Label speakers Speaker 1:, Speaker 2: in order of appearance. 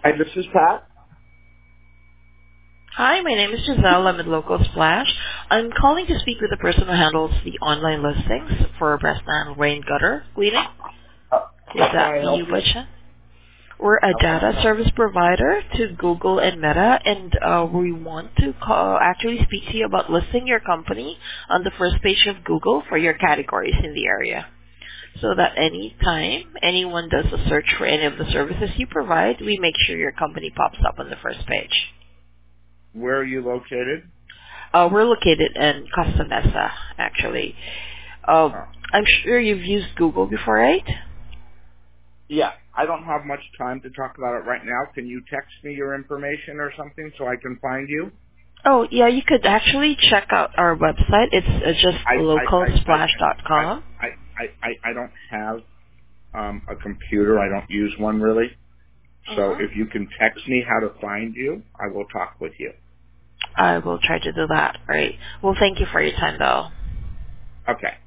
Speaker 1: Hi, this is Pat.
Speaker 2: Hi, my name is Giselle. I'm at Local Splash. I'm calling to speak with the person who handles the online listings for Bresnan Rain Gutter Cleaning. Is
Speaker 1: How can
Speaker 2: that
Speaker 1: I help
Speaker 2: you,
Speaker 1: you?
Speaker 2: Butcha? We're a
Speaker 1: How can I
Speaker 2: data
Speaker 1: help?
Speaker 2: service provider to Google and Meta, and we want to actually speak to you about listing your company on the first page of Google for your categories in the area. So that anytime anyone does a search for any of the services you provide, we make sure your company pops up on the first page.
Speaker 1: Where are you located?
Speaker 2: We're located in Costa Mesa, actually.
Speaker 1: Oh.
Speaker 2: I'm sure you've used Google before, right?
Speaker 1: Yeah, I don't have much time to talk about it right now. Can you text me your information or something so I can find you?
Speaker 2: Oh, yeah, you could actually check out our website. It's just
Speaker 1: I I I I I
Speaker 2: localsplash.com.
Speaker 1: I don't have a computer. I don't use one really. So
Speaker 2: Mm-hmm.
Speaker 1: if you can text me how to find you, I will talk with you.
Speaker 2: I will try to do that. All right. Well, thank you for your time, though.
Speaker 1: Okay.